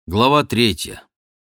Глава 3.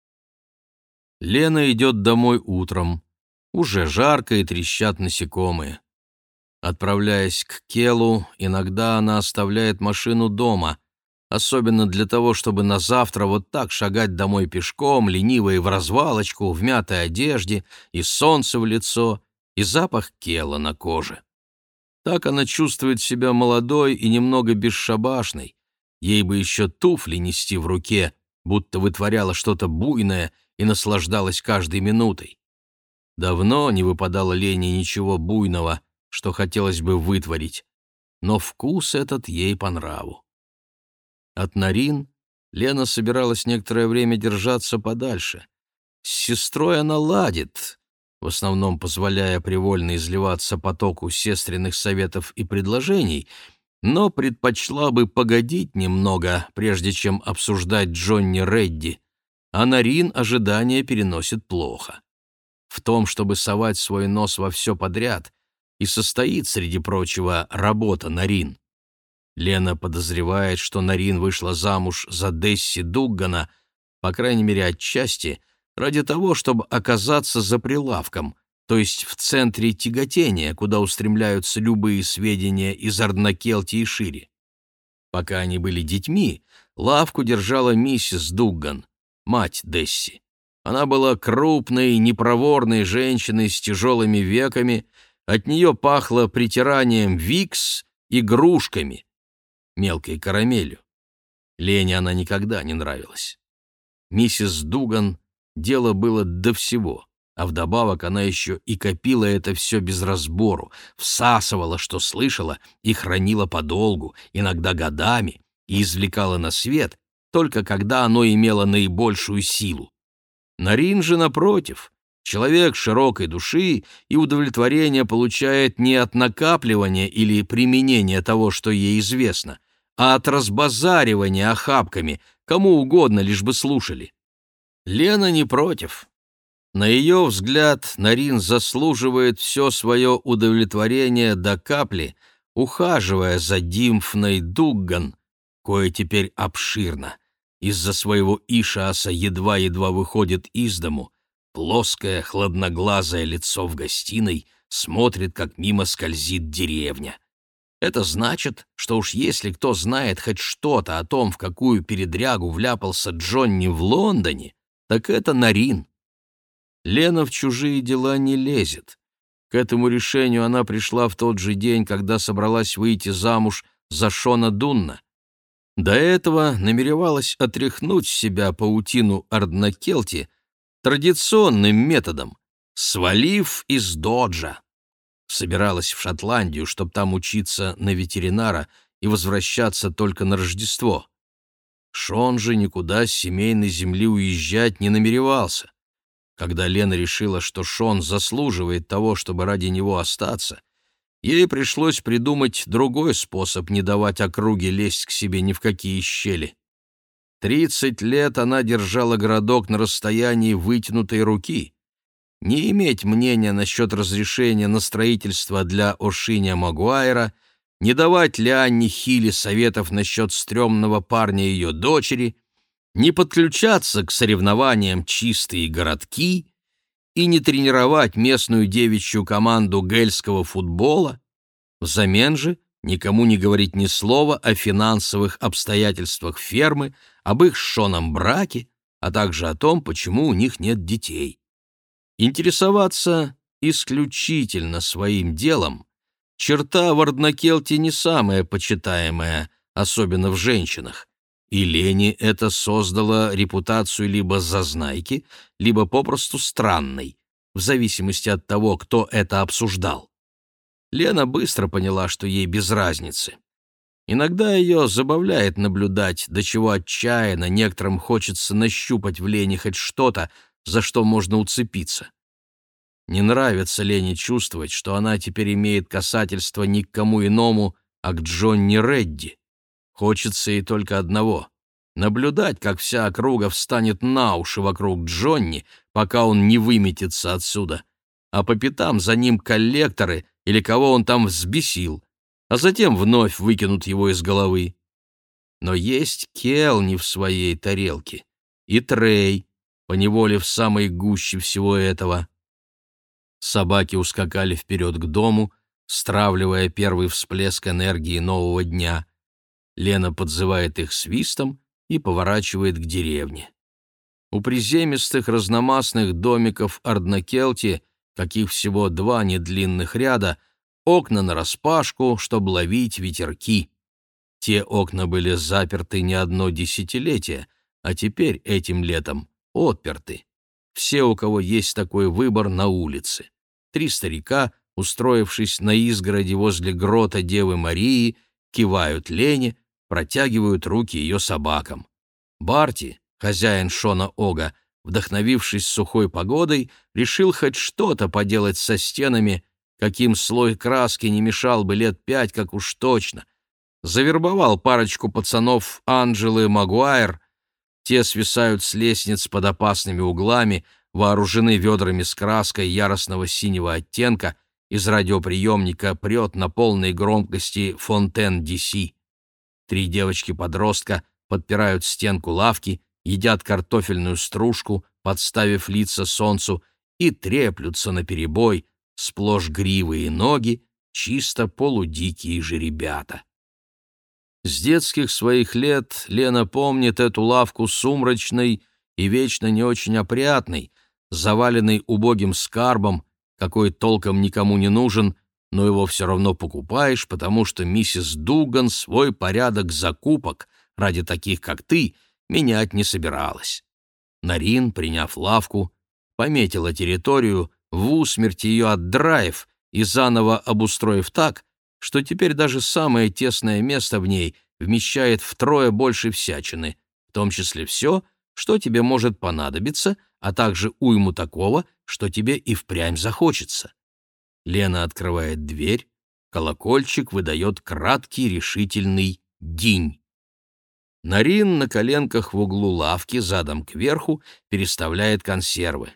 Лена идет домой утром. Уже жарко и трещат насекомые. Отправляясь к Келу, иногда она оставляет машину дома, особенно для того, чтобы на завтра вот так шагать домой пешком, лениво и вразвалочку, в мятой одежде, и солнце в лицо, и запах Кела на коже. Так она чувствует себя молодой и немного бесшабашной. Ей бы еще туфли нести в руке, будто вытворяла что-то буйное и наслаждалась каждой минутой. Давно не выпадало Лене ничего буйного, что хотелось бы вытворить, но вкус этот ей по нраву. От Нарин Лена собиралась некоторое время держаться подальше. С сестрой она ладит, в основном позволяя привольно изливаться потоку сестриных советов и предложений, но предпочла бы погодить немного, прежде чем обсуждать Джонни Редди, а Нарин ожидания переносит плохо. В том, чтобы совать свой нос во все подряд, и состоит, среди прочего, работа Нарин. Лена подозревает, что Нарин вышла замуж за Десси Дуггана, по крайней мере отчасти, ради того, чтобы оказаться за прилавком, то есть в центре тяготения, куда устремляются любые сведения из Арднакелти и шире. Пока они были детьми, лавку держала миссис Дугган, мать Десси. Она была крупной, непроворной женщиной с тяжелыми веками, от нее пахло притиранием Викс и игрушками, мелкой карамелью. Лене она никогда не нравилась. Миссис Дугган дело было до всего, а вдобавок она еще и копила это все без разбору, всасывала, что слышала, и хранила подолгу, иногда годами, и извлекала на свет, только когда оно имело наибольшую силу. Нарин же, напротив, человек широкой души и удовлетворение получает не от накапливания или применения того, что ей известно, а от разбазаривания охапками, кому угодно, лишь бы слушали. Лена не против. На ее взгляд, Нарин заслуживает все свое удовлетворение до капли, ухаживая за Димфной Дугган, кое теперь обширно. Из-за своего ишааса едва-едва выходит из дому, плоское, хладноглазое лицо в гостиной смотрит, как мимо скользит деревня. Это значит, что уж если кто знает хоть что-то о том, в какую передрягу вляпался Джонни в Лондоне, так это Нарин. Лена в чужие дела не лезет. К этому решению она пришла в тот же день, когда собралась выйти замуж за Шона Дунна. До этого намеревалась отряхнуть с себя паутину Арднакелти традиционным методом, свалив из Доджа. Собиралась в Шотландию, чтобы там учиться на ветеринара и возвращаться только на Рождество. Шон же никуда с семейной земли уезжать не намеревался. Когда Лена решила, что Шон заслуживает того, чтобы ради него остаться, ей пришлось придумать другой способ не давать округе лезть к себе ни в какие щели. 30 лет она держала городок на расстоянии вытянутой руки. Не иметь мнения насчет разрешения на строительство для Ошиня Магуайра, не давать Лианне Хилли советов насчет стрёмного парня ее дочери, не подключаться к соревнованиям «Чистые городки» и не тренировать местную девичью команду гельского футбола, взамен же никому не говорить ни слова о финансовых обстоятельствах фермы, об их с Шоном браке, а также о том, почему у них нет детей. Интересоваться исключительно своим делом — черта в Арднакелте не самая почитаемая, особенно в женщинах, и Лене это создало репутацию либо зазнайки, либо попросту странной, в зависимости от того, кто это обсуждал. Лена быстро поняла, что ей без разницы. Иногда ее забавляет наблюдать, до чего отчаянно некоторым хочется нащупать в Лене хоть что-то, за что можно уцепиться. Не нравится Лене чувствовать, что она теперь имеет касательство не к кому иному, а к Джонни Редди. Хочется ей только одного — наблюдать, как вся округа встанет на уши вокруг Джонни, пока он не выметится отсюда, а по пятам за ним коллекторы или кого он там взбесил, а затем вновь выкинут его из головы. Но есть Кел не в своей тарелке, и Трей, поневоле в самой гуще всего этого. Собаки ускакали вперед к дому, стравливая первый всплеск энергии нового дня. Лена подзывает их свистом и поворачивает к деревне. У приземистых разномастных домиков Арднакелти, каких всего 2 недлинных ряда, окна нараспашку, чтобы ловить ветерки. Те окна были заперты не одно десятилетие, а теперь этим летом отперты. Все, у кого есть такой выбор, на улице. 3 старика, устроившись на изгороди возле грота Девы Марии, кивают Лене, протягивают руки ее собакам. Барти, хозяин Шона Ога, вдохновившись сухой погодой, решил хоть что-то поделать со стенами, каким слой краски не мешал бы лет 5, как уж точно. Завербовал парочку пацанов Анджелы Магуайр. Те свисают с лестниц под опасными углами, вооружены ведрами с краской яростного синего оттенка, из радиоприемника прет на полной громкости «Фонтен Ди-Си». 3 девочки-подростка подпирают стенку лавки, едят картофельную стружку, подставив лица солнцу, и треплются наперебой, сплошь гривы и ноги, чисто полудикие жеребята. С детских своих лет Лена помнит эту лавку сумрачной и вечно не очень опрятной, заваленной убогим скарбом, какой толком никому не нужен, но его все равно покупаешь, потому что миссис Дуган свой порядок закупок ради таких, как ты, менять не собиралась. Нарин, приняв лавку, пометила территорию, вусмерть ее отдраив и заново обустроив так, что теперь даже самое тесное место в ней вмещает втрое больше всячины, в том числе все, что тебе может понадобиться, а также уйму такого, что тебе и впрямь захочется. Лена открывает дверь, колокольчик выдает краткий решительный «динь». Нарин на коленках в углу лавки, задом кверху, переставляет консервы.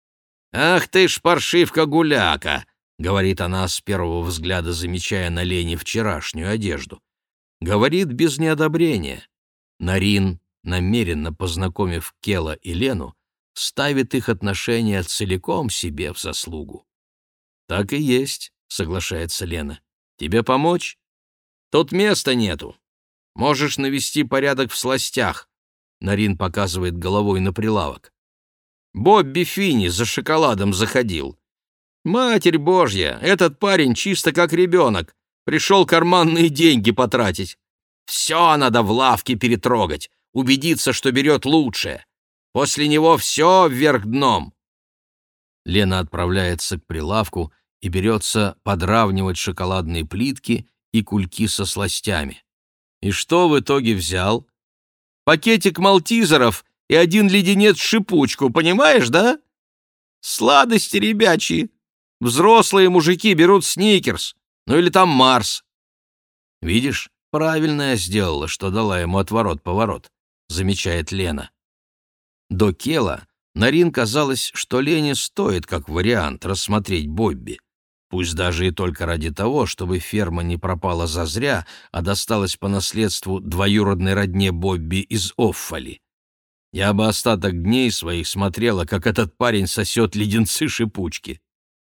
«Ах ты ж паршивка-гуляка!» — говорит она с первого взгляда, замечая на Лене вчерашнюю одежду. Говорит без неодобрения. Нарин, намеренно познакомив Кела и Лену, ставит их отношения целиком себе в заслугу. «Так и есть», — соглашается Лена. «Тебе помочь? Тут места нету. Можешь навести порядок в сластях», — Нарин показывает головой на прилавок. «Бобби Финни за шоколадом заходил. Матерь Божья, этот парень чисто как ребенок. Пришел карманные деньги потратить. Все надо в лавке перетрогать, убедиться, что берет лучшее. После него все вверх дном». Лена отправляется к прилавку и берется подравнивать шоколадные плитки и кульки со сластями. И что в итоге взял? Пакетик малтизеров и 1 леденец-шипучку, понимаешь, да? Сладости ребячьи. Взрослые мужики берут Сникерс, ну или там Марс. Видишь, правильно я сделала, что дала ему отворот-поворот, замечает Лена. До Кела Нарин казалось, что Лене стоит, как вариант, рассмотреть Бобби. Пусть даже и только ради того, чтобы ферма не пропала зазря, а досталась по наследству двоюродной родне Бобби из Оффали. Я бы остаток дней своих смотрела, как этот парень сосет леденцы-шипучки.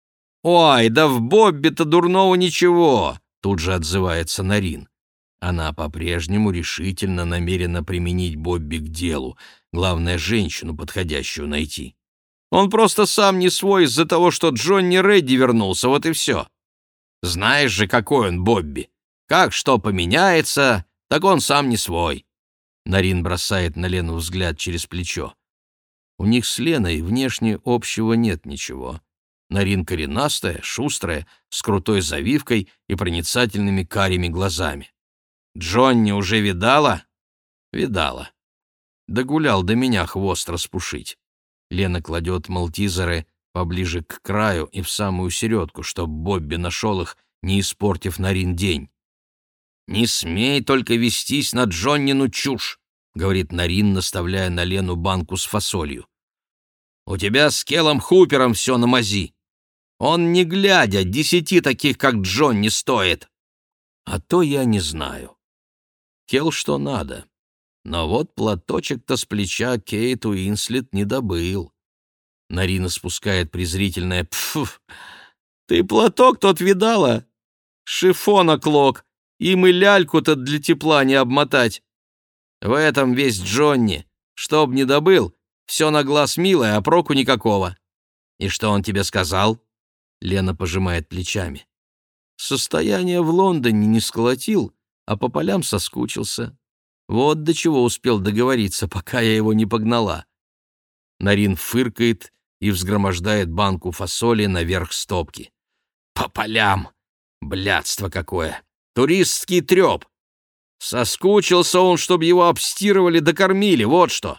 «Ой, да в Бобби-то дурного ничего!» — тут же отзывается Нарин. Она по-прежнему решительно намерена применить Бобби к делу. Главное, женщину подходящую найти. Он просто сам не свой из-за того, что Джонни Редди вернулся, вот и все. Знаешь же, какой он, Бобби. Как что поменяется, так он сам не свой. Нарин бросает на Лену взгляд через плечо. У них с Леной внешне общего нет ничего. Нарин коренастая, шустрая, с крутой завивкой и проницательными карими глазами. «Джонни уже видала?» «Видала. Догулял до меня хвост распушить». Лена кладет малтизеры поближе к краю и в самую середку, чтоб Бобби нашел их, не испортив Нарин день. «Не смей только вестись на Джоннину чушь», — говорит Нарин, наставляя на Лену банку с фасолью. «У тебя с Келом Хупером все на мази. Он, не глядя, 10 таких, как Джонни, стоит». «А то я не знаю. Кел что надо. Но вот платочек-то с плеча Кейт Уинслет не добыл. Нарина спускает презрительное «пф». «Ты платок тот видала? Шифона клок. Им и ляльку-то для тепла не обмотать. В этом весь Джонни. Чтоб не добыл, все на глаз милое, а проку никакого». «И что он тебе сказал?» Лена пожимает плечами. «Состояние в Лондоне не сколотил, а по полям соскучился. Вот до чего успел договориться, пока я его не погнала». Нарин фыркает и взгромождает банку фасоли наверх стопки. «По полям! Блядство какое! Туристский треп! Соскучился он, чтобы его обстирывали да кормили, вот что!»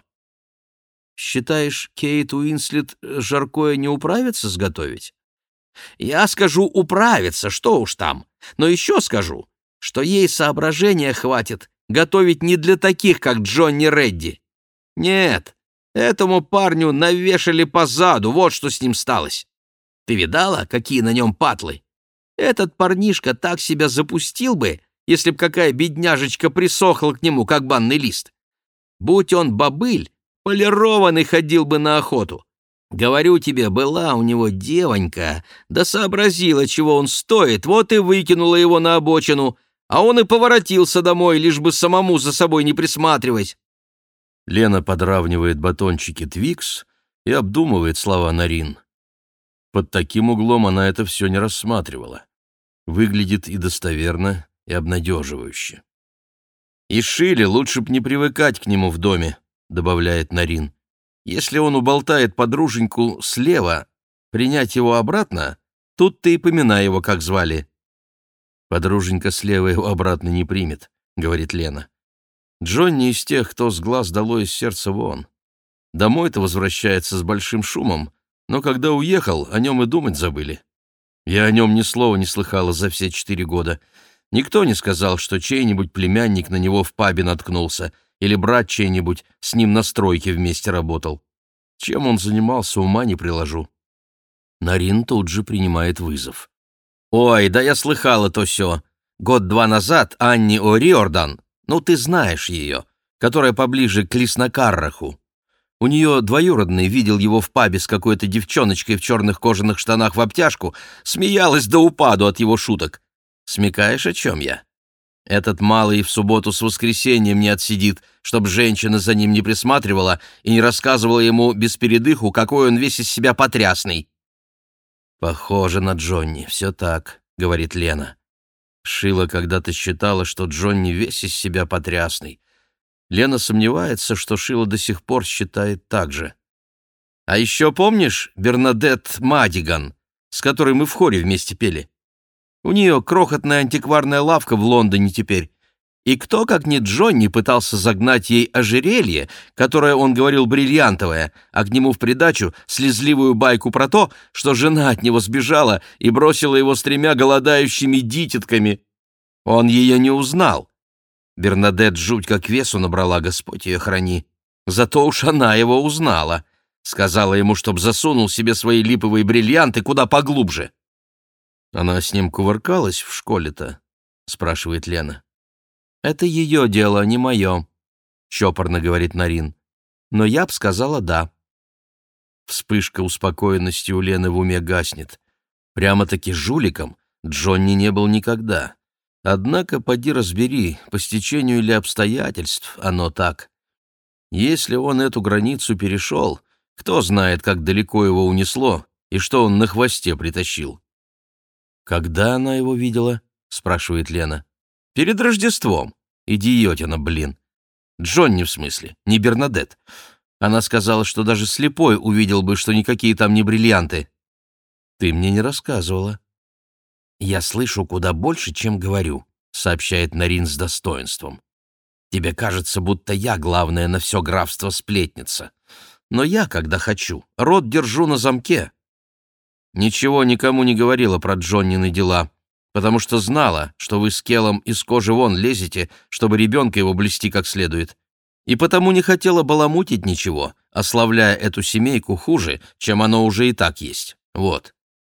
«Считаешь, Кейт Уинслет жаркое не управится сготовить?» «Я скажу, управится, что уж там. Но еще скажу, что ей соображения хватит готовить не для таких, как Джонни Редди. Нет, этому парню навешали по заду, вот что с ним сталось. Ты видала, какие на нем патлы? Этот парнишка так себя запустил бы, если б какая бедняжечка присохла к нему, как банный лист. Будь он бобыль, полированный ходил бы на охоту. Говорю тебе, была у него девонька, да сообразила, чего он стоит, вот и выкинула его на обочину, а он и поворотился домой, лишь бы самому за собой не присматривать». Лена подравнивает батончики Твикс и обдумывает слова Нарин. Под таким углом она это все не рассматривала. Выглядит и достоверно, и обнадеживающе. «И Шиле лучше б не привыкать к нему в доме», — добавляет Нарин. «Если он уболтает подруженьку слева, принять его обратно, тут ты и поминай его, как звали». «Подруженька слева его обратно не примет», — говорит Лена. «Джонни из тех, кто с глаз долой из сердца вон. Домой-то возвращается с большим шумом, но когда уехал, о нем и думать забыли. Я о нем ни слова не слыхала за все 4 года. Никто не сказал, что чей-нибудь племянник на него в пабе наткнулся, или брат чей-нибудь с ним на стройке вместе работал. Чем он занимался, ума не приложу». Нарин тут же принимает вызов. «Ой, да я слыхала то сё. 1-2 назад Анни О'Риордан, ну ты знаешь ее, которая поближе к Лиснокарраху. У нее двоюродный видел его в пабе с какой-то девчоночкой в черных кожаных штанах в обтяжку, смеялась до упаду от его шуток. Смекаешь, о чем я? Этот малый в субботу с воскресеньем не отсидит, чтоб женщина за ним не присматривала и не рассказывала ему без передыху, какой он весь из себя потрясный». «Похоже на Джонни, все так», — говорит Лена. Шила когда-то считала, что Джонни весь из себя потрясный. Лена сомневается, что Шила до сих пор считает так же. «А еще помнишь Бернадетт Мадиган, с которой мы в хоре вместе пели? У нее крохотная антикварная лавка в Лондоне теперь. И кто, как не Джонни, пытался загнать ей ожерелье, которое, он говорил, бриллиантовое, а к нему в придачу слезливую байку про то, что жена от него сбежала и бросила его с 3 голодающими дитятками. Он ее не узнал. Бернадетт жуть как весу набрала, Господь ее храни. Зато уж она его узнала. Сказала ему, чтоб засунул себе свои липовые бриллианты куда поглубже». «Она с ним кувыркалась в школе-то?» — спрашивает Лена. «Это ее дело, не мое», — чопорно говорит Нарин. «Но я б сказала да». Вспышка успокоенности у Лены в уме гаснет. Прямо-таки жуликом Джонни не был никогда. Однако, поди разбери, по стечению или обстоятельств оно так. Если он эту границу перешел, кто знает, как далеко его унесло и что он на хвосте притащил. «Когда она его видела?» — спрашивает Лена. «Перед Рождеством. Идиотина, блин. Джонни, в смысле, не Бернадетт. Она сказала, что даже слепой увидел бы, что никакие там не бриллианты». «Ты мне не рассказывала». «Я слышу куда больше, чем говорю», — сообщает Нарин с достоинством. «Тебе кажется, будто я главная на все графство сплетница. Но я, когда хочу, рот держу на замке». «Ничего никому не говорила про Джоннины дела, потому что знала, что вы с Келом из кожи вон лезете, чтобы ребенка его блести как следует, и потому не хотела баламутить ничего, ославляя эту семейку хуже, чем оно уже и так есть. Вот».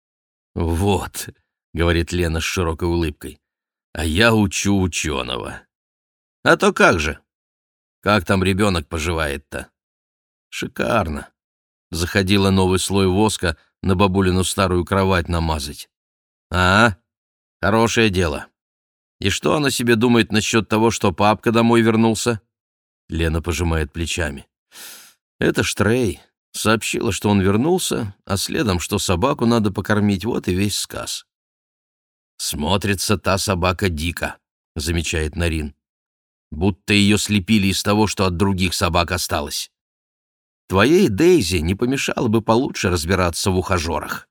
«Вот», — говорит Лена с широкой улыбкой, — «а я учу ученого». «А то как же? Как там ребенок поживает-то?» «Шикарно. Заходила новый слой воска на бабулину старую кровать намазать». «А, хорошее дело. И что она себе думает насчет того, что папка домой вернулся?» Лена пожимает плечами. «Это Штрей. Сообщила, что он вернулся, а следом, что собаку надо покормить, вот и весь сказ». «Смотрится та собака дико», — замечает Нарин. «Будто ее слепили из того, что от других собак осталось. Твоей Дейзи не помешало бы получше разбираться в ухажерах».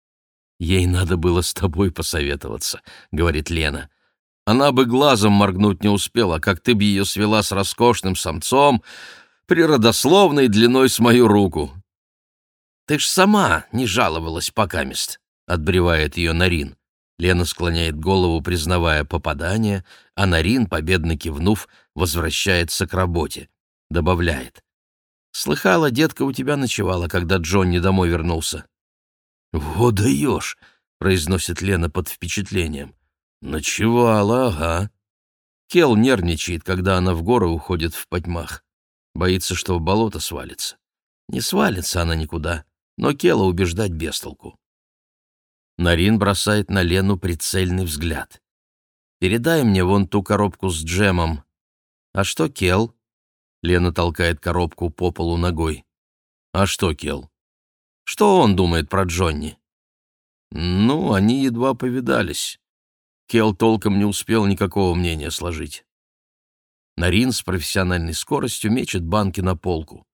«Ей надо было с тобой посоветоваться», — говорит Лена. «Она бы глазом моргнуть не успела, как ты б ее свела с роскошным самцом, природословной длиной с мою руку». «Ты ж сама не жаловалась покамест», — отбревает ее Нарин. Лена склоняет голову, признавая попадание, а Нарин, победно кивнув, возвращается к работе. Добавляет. «Слыхала, детка у тебя ночевала, когда Джонни домой вернулся». «Вот даешь», — произносит Лена под впечатлением. «Ночевала, ага». Кел нервничает, когда она в горы уходит в потьмах. Боится, что в болото свалится. Не свалится она никуда, но Кела убеждать без толку. Нарин бросает на Лену прицельный взгляд. «Передай мне вон ту коробку с джемом». «А что, Кел?» Лена толкает коробку по полу ногой. «А что, Кел? Что он думает про Джонни?» «Ну, они едва повидались. Кел толком не успел никакого мнения сложить». Нарин с профессиональной скоростью мечет банки на полку.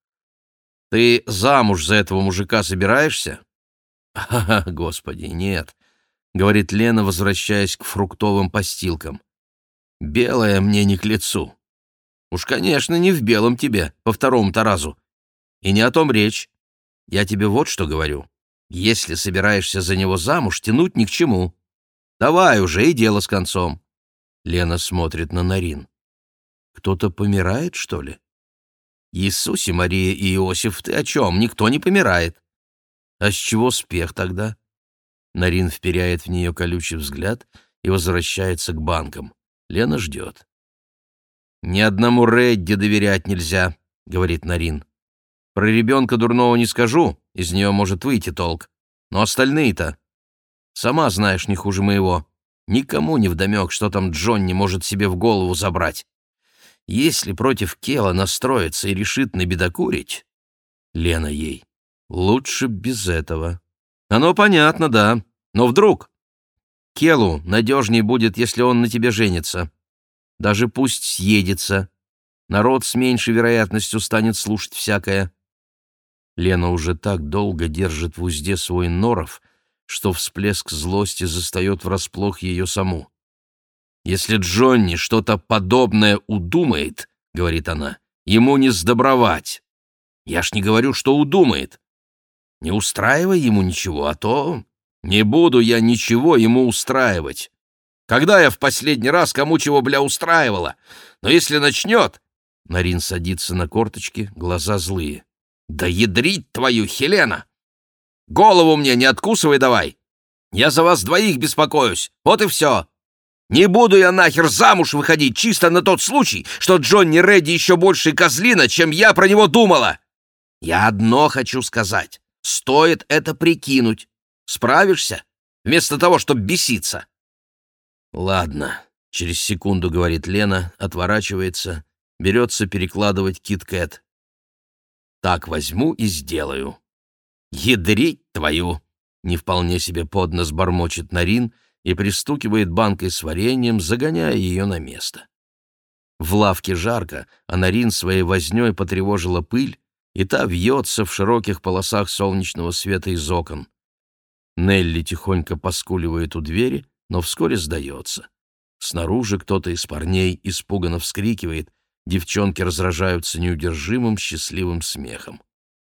«Ты замуж за этого мужика собираешься?» «Ха-ха, господи, нет», — говорит Лена, возвращаясь к фруктовым постилкам. «Белое мне не к лицу. Уж, конечно, не в белом тебе, по второму-то разу. И не о том речь. Я тебе вот что говорю. Если собираешься за него замуж, тянуть ни к чему. Давай уже, и дело с концом». Лена смотрит на Нарин. «Кто-то помирает, что ли?» «Иисусе, Мария и Иосиф, ты о чем? Никто не помирает». «А с чего спех тогда?» Нарин вперяет в нее колючий взгляд и возвращается к банкам. Лена ждет. «Ни одному Редди доверять нельзя», — говорит Нарин. «Про ребенка дурного не скажу, из нее может выйти толк. Но остальные-то... Сама знаешь, не хуже моего. Никому не вдомек, что там Джонни может себе в голову забрать. Если против Кела настроится и решит набедокурить...» Лена ей. «Лучше без этого». «Оно понятно, да. Но вдруг? Келу надежнее будет, если он на тебе женится. Даже пусть съедется. Народ с меньшей вероятностью станет слушать всякое». Лена уже так долго держит в узде свой норов, что всплеск злости застает врасплох ее саму. «Если Джонни что-то подобное удумает, — говорит она, — ему не сдобровать. Я ж не говорю, что удумает. Не устраивай ему ничего, а то не буду я ничего ему устраивать. Когда я в последний раз кому чего, бля, устраивала? Но если начнет...» Нарин садится на корточки, глаза злые. «Да ядрить твою, Хелена! Голову мне не откусывай давай! Я за вас двоих беспокоюсь, вот и все! Не буду я нахер замуж выходить чисто на тот случай, что Джонни Редди еще больше козлина, чем я про него думала! Я одно хочу сказать. Стоит это прикинуть. Справишься? Вместо того, чтобы беситься». «Ладно», — через секунду говорит Лена, отворачивается, берется перекладывать кит-кэт. «Так возьму и сделаю». «Ядрить твою!» — не вполне себе под нос бормочет Нарин и пристукивает банкой с вареньем, загоняя ее на место. В лавке жарко, а Нарин своей вознёй потревожила пыль, и та вьется в широких полосах солнечного света из окон. Нелли тихонько поскуливает у двери, но вскоре сдается. Снаружи кто-то из парней испуганно вскрикивает, девчонки разражаются неудержимым счастливым смехом.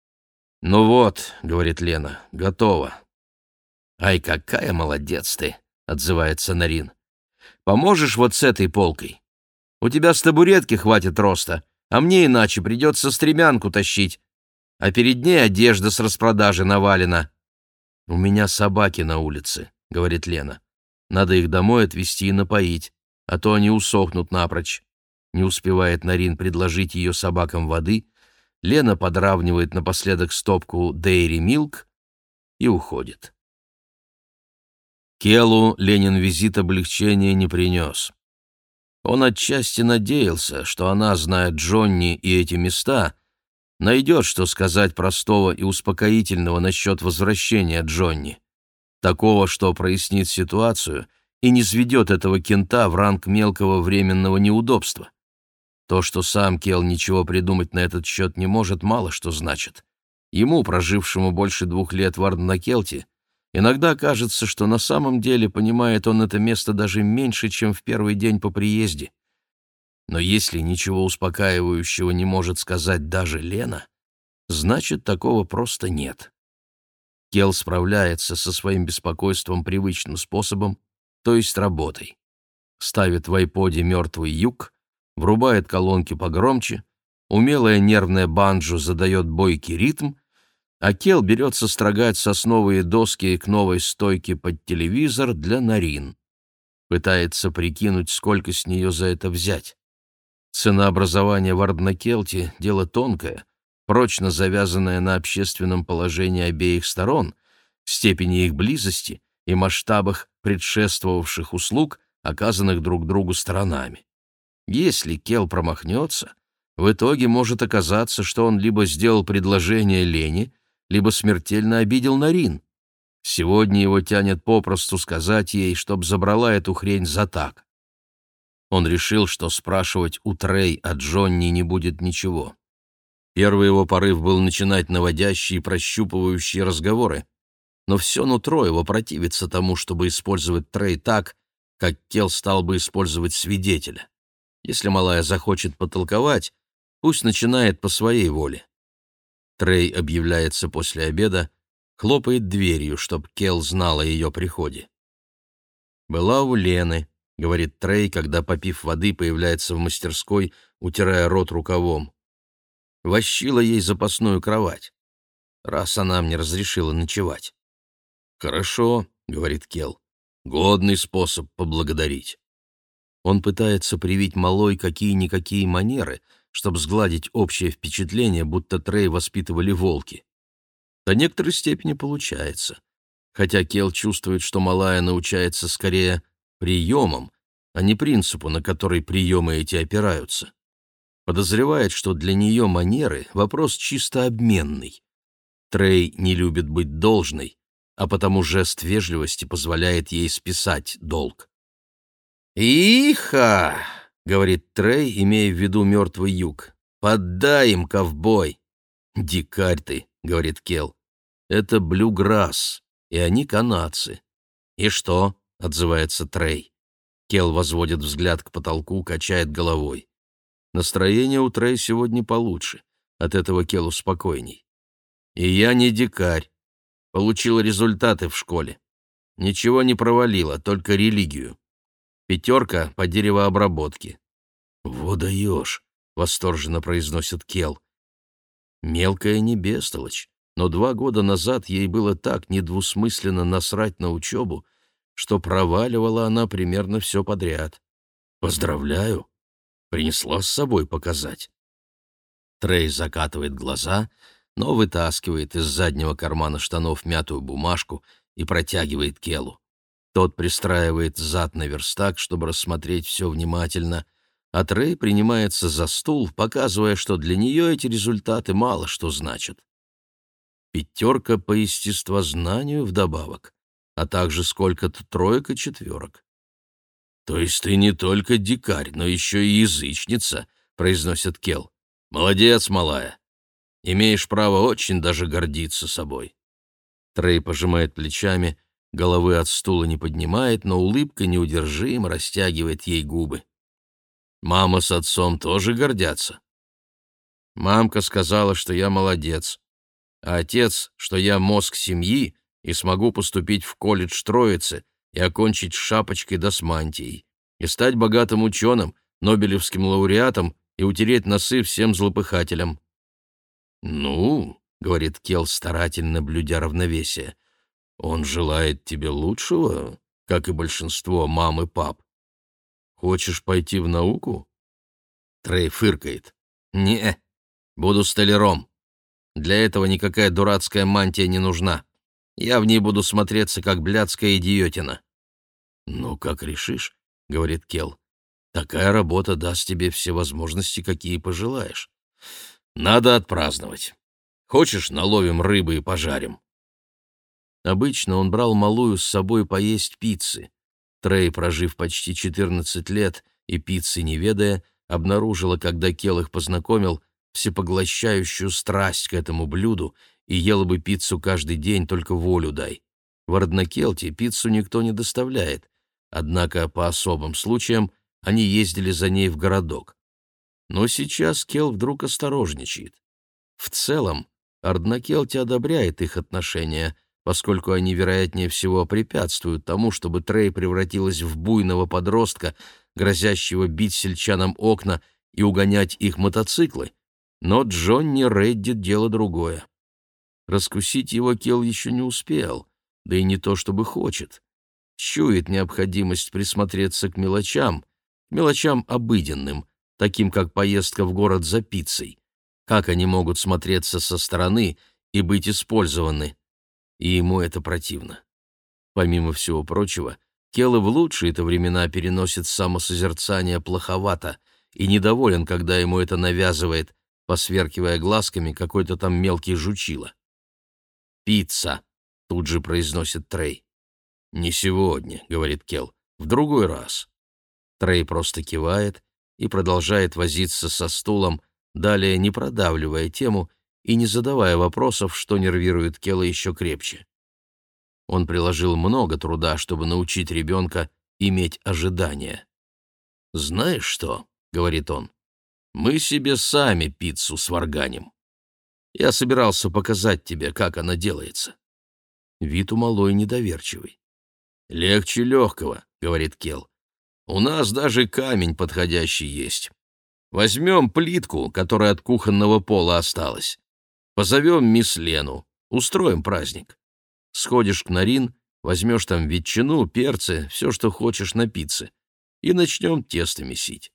«Ну вот», — говорит Лена, — «готово». «Ай, какая молодец ты», — отзывается Нарин. «Поможешь вот с этой полкой? У тебя с табуретки хватит роста, а мне иначе придется стремянку тащить, а перед ней одежда с распродажи навалена». «У меня собаки на улице», — говорит Лена. «Надо их домой отвезти и напоить, а то они усохнут напрочь». Не успевает Нарин предложить ее собакам воды, Лена подравнивает напоследок стопку Dairy Milk и уходит. Келу Ленин визит облегчения не принес. Он отчасти надеялся, что она, зная Джонни и эти места, найдет, что сказать простого и успокоительного насчет возвращения Джонни. Такого, что прояснит ситуацию и не сведет этого кента в ранг мелкого временного неудобства. То, что сам Кел ничего придумать на этот счет не может, мало что значит. Ему, прожившему больше 2 лет в Арднакелте, иногда кажется, что на самом деле понимает он это место даже меньше, чем в первый день по приезде. Но если ничего успокаивающего не может сказать даже Лена, значит, такого просто нет. Кел справляется со своим беспокойством привычным способом, то есть работой. Ставит в айподе «Мертвый юг», врубает колонки погромче, умелая нервная банджо задает бойкий ритм, а Кел берется строгать сосновые доски к новой стойке под телевизор для Нарин. Пытается прикинуть, сколько с нее за это взять. Ценообразование в Арднакелте — дело тонкое, прочно завязанное на общественном положении обеих сторон, степени их близости и масштабах предшествовавших услуг, оказанных друг другу сторонами. Если Кел промахнется, в итоге может оказаться, что он либо сделал предложение Лене, либо смертельно обидел Нарин. Сегодня его тянет попросту сказать ей, чтоб забрала эту хрень за так. Он решил, что спрашивать у Трей о Джонни не будет ничего. Первый его порыв был начинать наводящие и прощупывающие разговоры, но все нутро его противится тому, чтобы использовать Трей так, как Кел стал бы использовать свидетеля. Если малая захочет потолковать, пусть начинает по своей воле. Трей объявляется после обеда, хлопает дверью, чтоб Кел знал о ее приходе. «Была у Лены», — говорит Трей, когда, попив воды, появляется в мастерской, утирая рот рукавом. «Вощила ей запасную кровать, раз она мне разрешила ночевать». «Хорошо», — говорит Кел, — «годный способ поблагодарить». Он пытается привить малой какие-никакие манеры, чтобы сгладить общее впечатление, будто Трей воспитывали волки. До некоторой степени получается, хотя Кел чувствует, что малая научается скорее приемам, а не принципу, на который приемы эти опираются. Подозревает, что для нее манеры — вопрос чисто обменный. Трей не любит быть должной, а потому жест вежливости позволяет ей списать долг. «Иха!» — говорит Трей, имея в виду мертвый юг. «Поддай им, ковбой!» «Дикарь ты!» — говорит Кел. «Это блюграсс, и они канадцы». «И что?» — отзывается Трей. Кел возводит взгляд к потолку, качает головой. Настроение у Трей сегодня получше. От этого Келу спокойней. «И я не дикарь. Получил результаты в школе. Ничего не провалила, только религию. 5 по деревообработке». «Во даешь!» — восторженно произносит Кел. Мелкая не бестолочь, но 2 года назад ей было так недвусмысленно насрать на учебу, что проваливала она примерно все подряд. «Поздравляю! Принесла с собой показать». Трей закатывает глаза, но вытаскивает из заднего кармана штанов мятую бумажку и протягивает Келу. Тот пристраивает зад на верстак, чтобы рассмотреть все внимательно, а Трей принимается за стул, показывая, что для нее эти результаты мало что значат. 5 по естествознанию вдобавок, а также сколько-то 3 четверок. «То есть ты не только дикарь, но еще и язычница», — произносит Кел. «Молодец, малая. Имеешь право очень даже гордиться собой». Трей пожимает плечами, головы от стула не поднимает, но улыбка неудержимо растягивает ей губы. «Мама с отцом тоже гордятся?» «Мамка сказала, что я молодец, а отец, что я мозг семьи и смогу поступить в колледж Троицы и окончить с шапочкой да с мантией, и стать богатым ученым, нобелевским лауреатом и утереть носы всем злопыхателям». «Ну, — говорит Кел, старательно блюдя равновесие, — он желает тебе лучшего, как и большинство мам и пап. Хочешь пойти в науку? Трей фыркает. «Не, буду столяром. Для этого никакая дурацкая мантия не нужна. Я в ней буду смотреться, как блядская идиотина». «Ну, как решишь», — говорит Келл. «Такая работа даст тебе все возможности, какие пожелаешь. Надо отпраздновать. Хочешь, наловим рыбы и пожарим?» Обычно он брал малую с собой поесть пиццы. Трей, прожив почти 14 лет и пиццы не ведая, обнаружила, когда Келл их познакомил, всепоглощающую страсть к этому блюду и ела бы пиццу каждый день, только волю дай. В Арднакелте пиццу никто не доставляет, однако по особым случаям они ездили за ней в городок. Но сейчас Келл вдруг осторожничает. В целом, Арднакелте одобряет их отношения, поскольку они, вероятнее всего, препятствуют тому, чтобы Трей превратилась в буйного подростка, грозящего бить сельчанам окна и угонять их мотоциклы. Но Джонни Реддит — дело другое. Раскусить его Келл еще не успел, да и не то чтобы хочет. Чует необходимость присмотреться к мелочам обыденным, таким как поездка в город за пиццей. Как они могут смотреться со стороны и быть использованы? И ему это противно. Помимо всего прочего, Келл и в лучшие-то времена переносит самосозерцание плоховато и недоволен, когда ему это навязывает, посверкивая глазками, какой-то там мелкий жучила. «Пицца», — тут же произносит Трей. «Не сегодня», — говорит Келл, — «в другой раз». Трей просто кивает и продолжает возиться со стулом, далее не продавливая тему и не задавая вопросов, что нервирует Келла еще крепче. Он приложил много труда, чтобы научить ребенка иметь ожидания. «Знаешь что?» — говорит он. «Мы себе сами пиццу сварганим. Я собирался показать тебе, как она делается». Вид у малой недоверчивый. «Легче легкого», — говорит Келл. «У нас даже камень подходящий есть. Возьмем плитку, которая от кухонного пола осталась. Позовем мисс Лену, устроим праздник. Сходишь к Нарин, возьмешь там ветчину, перцы, все, что хочешь на пицце, и начнем тесто месить».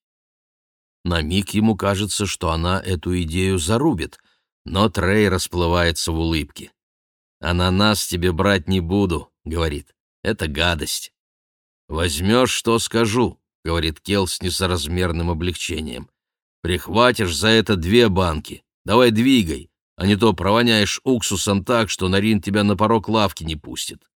На миг ему кажется, что она эту идею зарубит, но Трей расплывается в улыбке. «Ананас тебе брать не буду», — говорит, — «это гадость». «Возьмешь, что скажу», — говорит Келл с несоразмерным облегчением. «Прихватишь за это 2 банки. Давай двигай, а не то провоняешь уксусом так, что Нарин тебя на порог лавки не пустит».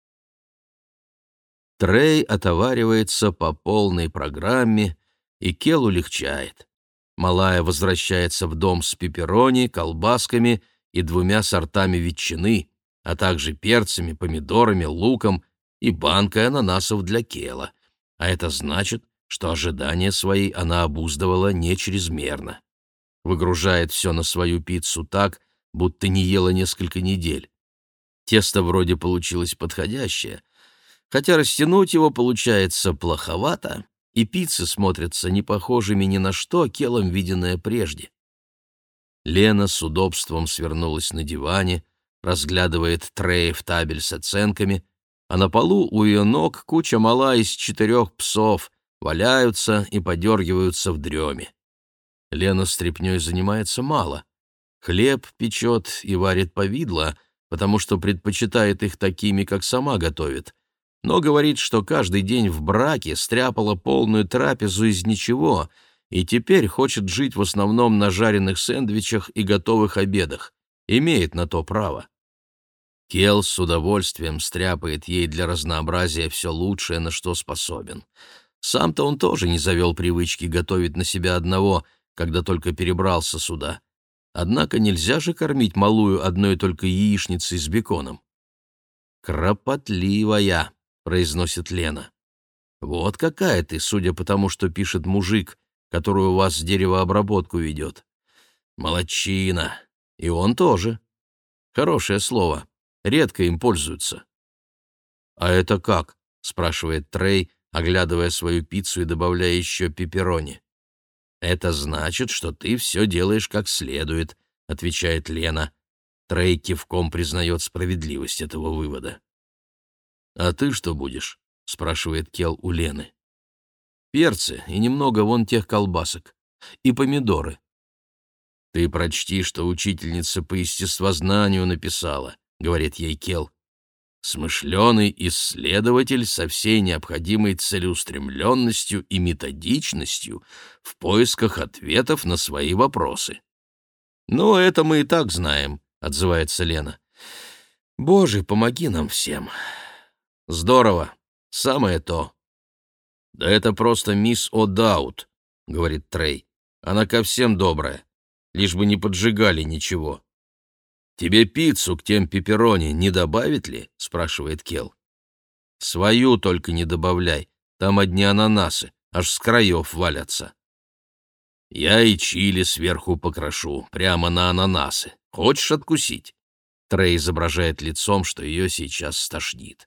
Трей отоваривается по полной программе, и Келлу легчает. Малая возвращается в дом с пепперони, колбасками и 2 сортами ветчины, а также перцами, помидорами, луком и банкой ананасов для Келла. А это значит, что ожидания свои она обуздывала не чрезмерно. Выгружает все на свою пиццу так, будто не ела несколько недель. Тесто вроде получилось подходящее, хотя растянуть его получается плоховато, и пиццы смотрятся не похожими ни на что, Келлом виденное прежде. Лена с удобством свернулась на диване, разглядывает трей в табель с оценками, а на полу у ее ног куча мала из 4 псов, валяются и подергиваются в дреме. Лена стряпнёй занимается мало. Хлеб печет и варит повидло, потому что предпочитает их такими, как сама готовит, но говорит, что каждый день в браке стряпала полную трапезу из ничего и теперь хочет жить в основном на жареных сэндвичах и готовых обедах. Имеет на то право. Келл с удовольствием стряпает ей для разнообразия все лучшее, на что способен. Сам-то он тоже не завел привычки готовить на себя одного, когда только перебрался сюда. Однако нельзя же кормить малую одной только яичницей с беконом. «Кропотливая», — произносит Лена. «Вот какая ты, судя по тому, что пишет мужик, который у вас деревообработку ведет. Молодчина. И он тоже. Хорошее слово. Редко им пользуются». «А это как?» — спрашивает Трей, оглядывая свою пиццу и добавляя еще пепперони. «Это значит, что ты все делаешь как следует», — отвечает Лена. Трей кивком признает справедливость этого вывода. «А ты что будешь?» — спрашивает Келл у Лены. «Перцы и немного вон тех колбасок. и помидоры. «Ты прочти, что учительница по естествознанию написала», — говорит ей Кел. «Смышленый исследователь со всей необходимой целеустремленностью и методичностью в поисках ответов на свои вопросы». «Ну, это мы и так знаем», — отзывается Лена. «Боже, помоги нам всем». «Здорово. Самое то». «Да это просто мисс О'Даут», — говорит Трей. «Она ко всем добрая, лишь бы не поджигали ничего». «Тебе пиццу к тем пепперони не добавить ли?» — спрашивает Кел. «Свою только не добавляй, там одни ананасы, аж с краев валятся». «Я и чили сверху покрошу, прямо на ананасы. Хочешь откусить?» Трей изображает лицом, что ее сейчас стошнит.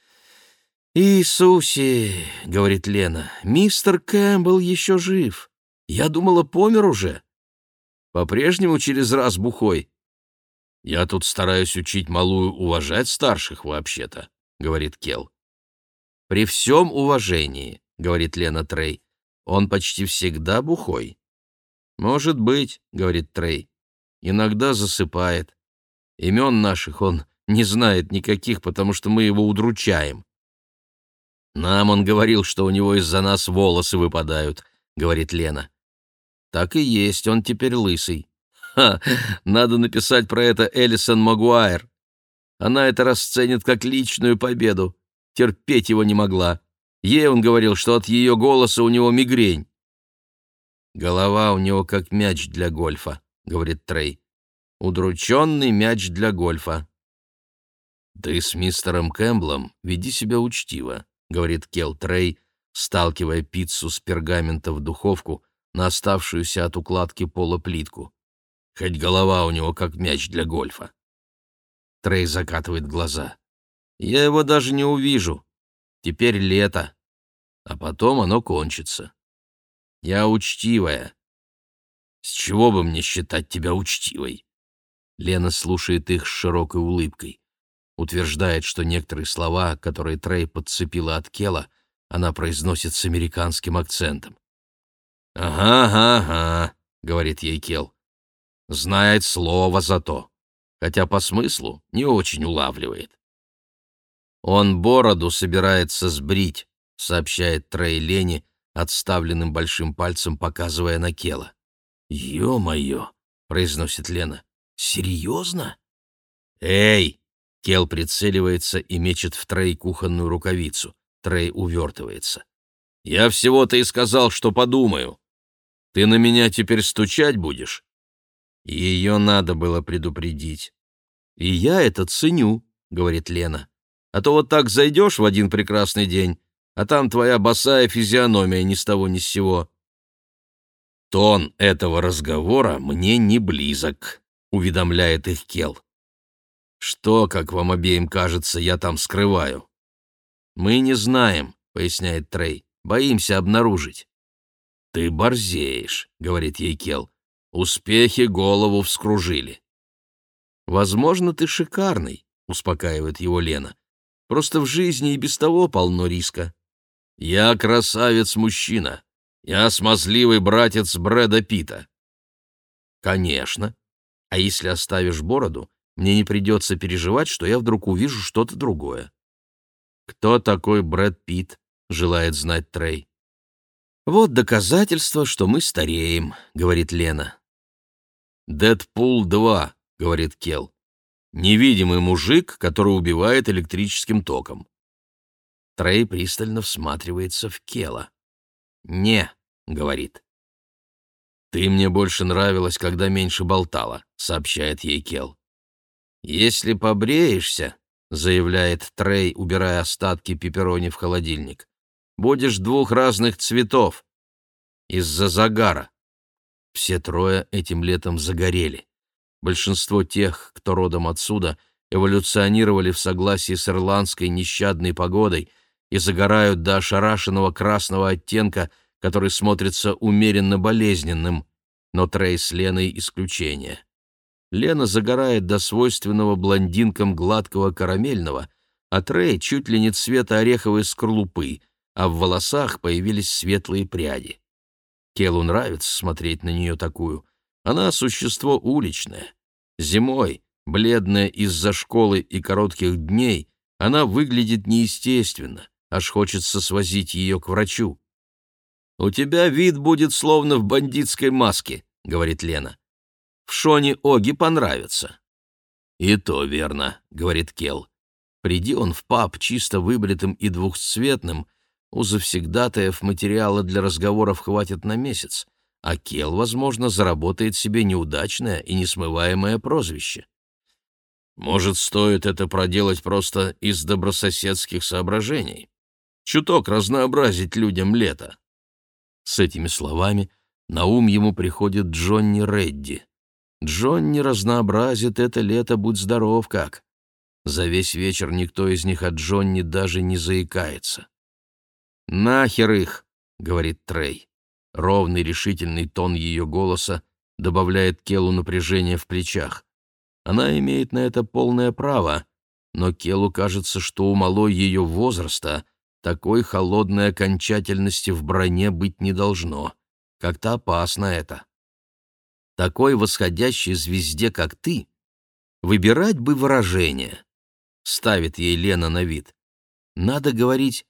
«Иисусе!» — говорит Лена. «Мистер Кэмпбелл еще жив. Я думала, помер уже. По-прежнему через раз бухой». «Я тут стараюсь учить малую уважать старших вообще-то», — говорит Кел. «При всем уважении», — говорит Лена Трей, — «он почти всегда бухой». «Может быть», — говорит Трей, — «иногда засыпает. Имен наших он не знает никаких, потому что мы его удручаем». «Нам он говорил, что у него из-за нас волосы выпадают», — говорит Лена. «Так и есть, он теперь лысый». «Ха! Надо написать про это Элисон Магуайр. Она это расценит как личную победу. Терпеть его не могла. Ей он говорил, что от ее голоса у него мигрень». «Голова у него как мяч для гольфа», — говорит Трей. «Удрученный мяч для гольфа». «Ты с мистером Кэмпбеллом веди себя учтиво», — говорит Кел Трей, сталкивая пиццу с пергамента в духовку на оставшуюся от укладки пола плитку. «Хоть голова у него как мяч для гольфа». Трей закатывает глаза. «Я его даже не увижу. Теперь лето, а потом оно кончится. Я учтивая». «С чего бы мне считать тебя учтивой?» Лена слушает их с широкой улыбкой. Утверждает, что некоторые слова, которые Трей подцепила от Кела, она произносит с американским акцентом. «Ага, — говорит ей Кел, — знает слово зато, хотя по смыслу не очень улавливает». «Он бороду собирается сбрить», — сообщает Трей Лене, отставленным большим пальцем показывая на Кела. «Ё-моё!» — произносит Лена. «Серьезно?» «Эй!» — Кел прицеливается и мечет в Трей кухонную рукавицу. Трей увертывается. «Я всего-то и сказал, что подумаю. Ты на меня теперь стучать будешь?» Ее надо было предупредить. «И я это ценю», — говорит Лена. «А то вот так зайдешь в один прекрасный день, а там твоя босая физиономия ни с того ни с сего». «Тон этого разговора мне не близок», — уведомляет их Кел. «Что, как вам обеим кажется, я там скрываю?» «Мы не знаем», — поясняет Трей. «Боимся обнаружить». «Ты борзеешь», — говорит ей Кел. «Успехи голову вскружили». «Возможно, ты шикарный», — успокаивает его Лена. «Просто в жизни и без того полно риска». «Я красавец-мужчина. Я смазливый братец Брэда Питта». «Конечно. А если оставишь бороду, мне не придется переживать, что я вдруг увижу что-то другое». «Кто такой Брэд Питт?» — желает знать Трей. «Вот доказательство, что мы стареем», — говорит Лена. «Дэдпул 2», — говорит Кел. «Невидимый мужик, который убивает электрическим током». Трей пристально всматривается в Кела. «Не», — говорит. «Ты мне больше нравилась, когда меньше болтала», — сообщает ей Кел. «Если побреешься», — заявляет Трей, убирая остатки пепперони в холодильник, «будешь двух разных цветов. Из-за загара». Все трое этим летом загорели. Большинство тех, кто родом отсюда, эволюционировали в согласии с ирландской нещадной погодой и загорают до ошарашенного красного оттенка, который смотрится умеренно болезненным, но Трей с Леной исключение. Лена загорает до свойственного блондинкам гладкого карамельного, а Трей чуть ли не цвета ореховой скорлупы, а в волосах появились светлые пряди. Келу нравится смотреть на нее такую. Она существо уличное. Зимой, бледная из-за школы и коротких дней, она выглядит неестественно, аж хочется свозить ее к врачу. «У тебя вид будет словно в бандитской маске», — говорит Лена. «В Шоне Оги понравится». «И то верно», — говорит Кел. Приди он в паб чисто выбритым и двухцветным, у завсегдатаев материала для разговоров хватит на месяц, а Кел, возможно, заработает себе неудачное и несмываемое прозвище. Может, стоит это проделать просто из добрососедских соображений? Чуток разнообразить людям лето. С этими словами на ум ему приходит Джонни Редди. Джонни разнообразит это лето, будь здоров как. За весь вечер никто из них о Джонни даже не заикается. «Нахер их!» — говорит Трей. Ровный решительный тон ее голоса добавляет Келу напряжения в плечах. Она имеет на это полное право, но Келу кажется, что у малой ее возраста такой холодной окончательности в броне быть не должно. Как-то опасно это. Такой восходящей звезде, как ты, выбирать бы выражение. Ставит ей Лена на вид. Надо говорить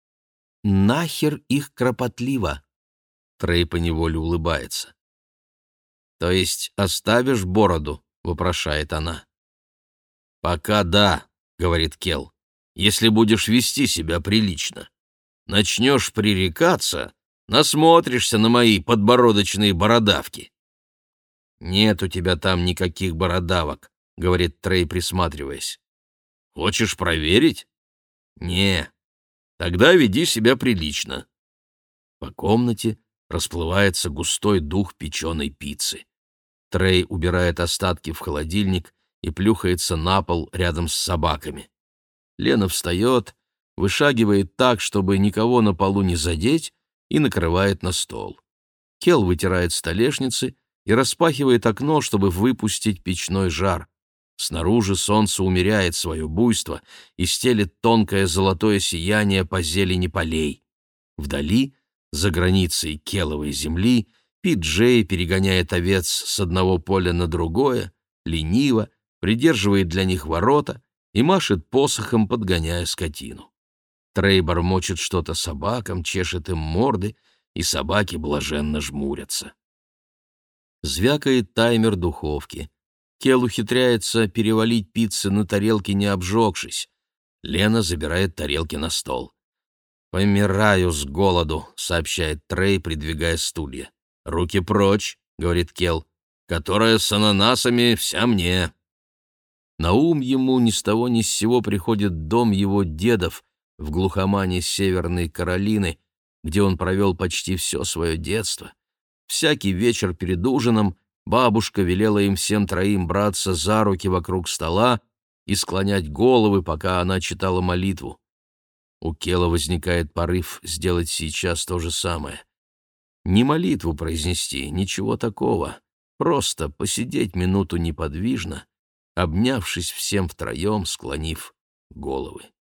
«нахер их кропотливо». Трей поневоле улыбается. «То есть оставишь бороду?» — вопрошает она. «Пока да», — говорит Кел, — «если будешь вести себя прилично. Начнешь пререкаться, насмотришься на мои подбородочные бородавки». «Нет у тебя там никаких бородавок», — говорит Трей, присматриваясь. «Хочешь проверить?» «Не. Тогда веди себя прилично». По комнате расплывается густой дух печеной пиццы. Трей убирает остатки в холодильник и плюхается на пол рядом с собаками. Лена встает, вышагивает так, чтобы никого на полу не задеть, и накрывает на стол. Кел вытирает столешницы и распахивает окно, чтобы выпустить печной жар. Снаружи солнце умеряет свое буйство и стелет тонкое золотое сияние по зелени полей. Вдали, за границей Келовой земли, Пи-Джей перегоняет овец с одного поля на другое, лениво, придерживает для них ворота и машет посохом, подгоняя скотину. Трей бормочет что-то собакам, чешет им морды, и собаки блаженно жмурятся. Звякает таймер духовки. Кел ухитряется перевалить пиццы на тарелки, не обжегшись. Лена забирает тарелки на стол. «Помираю с голоду», — сообщает Трей, придвигая стулья. «Руки прочь», — говорит Кел, — «которая с ананасами вся мне». На ум ему ни с того ни с сего приходит дом его дедов в глухомане Северной Каролины, где он провел почти все свое детство. Всякий вечер перед ужином бабушка велела им всем троим браться за руки вокруг стола и склонять головы, пока она читала молитву. У Кела возникает порыв сделать сейчас то же самое. Не молитву произнести, ничего такого, просто посидеть минуту неподвижно, обнявшись всем втроем, склонив головы.